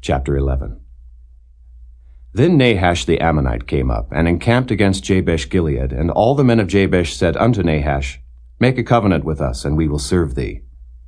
Chapter 11. Then Nahash the Ammonite came up, and encamped against Jabesh-Gilead, and all the men of Jabesh said unto Nahash, Make a covenant with us, and we will serve thee.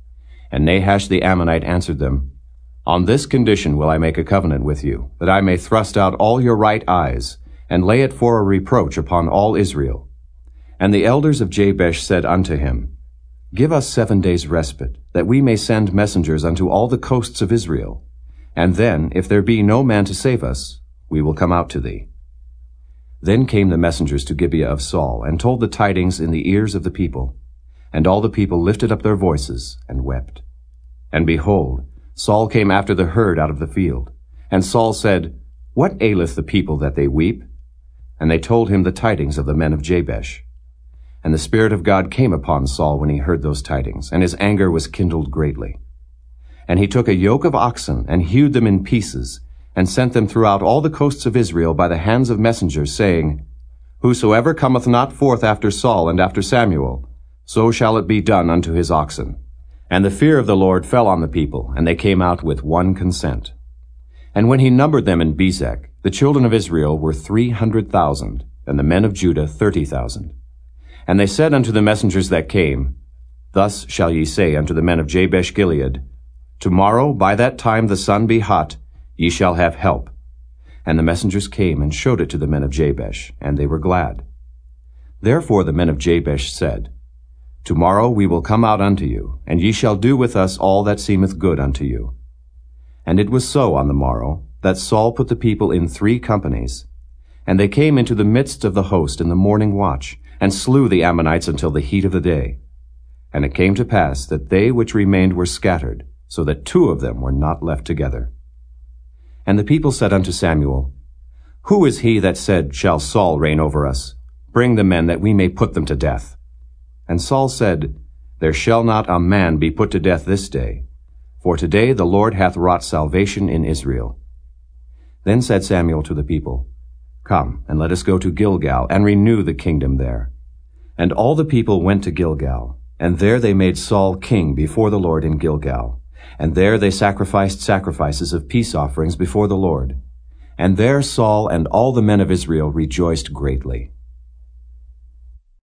And Nahash the Ammonite answered them, On this condition will I make a covenant with you, that I may thrust out all your right eyes, and lay it for a reproach upon all Israel. And the elders of Jabesh said unto him, Give us 7 days' respite, that we may send messengers unto all the coasts of Israel. And then, if there be no man to save us, we will come out to thee. Then came the messengers to Gibeah of Saul, and told the tidings in the ears of the people. And all the people lifted up their voices, and wept. And behold, Saul came after the herd out of the field. And Saul said, What aileth the people that they weep? And they told him the tidings of the men of Jabesh. And the Spirit of God came upon Saul when he heard those tidings, and his anger was kindled greatly. And he took a yoke of oxen, and hewed them in pieces, and sent them throughout all the coasts of Israel by the hands of messengers, saying, Whosoever cometh not forth after Saul and after Samuel, so shall it be done unto his oxen. And the fear of the Lord fell on the people, and they came out with one consent. And when he numbered them in Bezek, the children of Israel were 300,000, and the men of Judah 30,000. And they said unto the messengers that came, Thus shall ye say unto the men of Jabesh-Gilead, Tomorrow by that time the sun be hot, ye shall have help. And the messengers came and showed it to the men of Jabesh, and they were glad. Therefore the men of Jabesh said, Tomorrow we will come out unto you, and ye shall do with us all that seemeth good unto you. And it was so on the morrow, that Saul put the people in 3 companies. And they came into the midst of the host in the morning watch, and slew the Ammonites until the heat of the day. And it came to pass that they which remained were scattered, so that 2 of them were not left together. And the people said unto Samuel, Who is he that said, Shall Saul reign over us? Bring the men, that we may put them to death. And Saul said, There shall not a man be put to death this day, for today the Lord hath wrought salvation in Israel. Then said Samuel to the people, Come, and let us go to Gilgal, and renew the kingdom there. And all the people went to Gilgal, and there they made Saul king before the Lord in Gilgal. And there they sacrificed sacrifices of peace offerings before the Lord. And there Saul and all the men of Israel rejoiced greatly.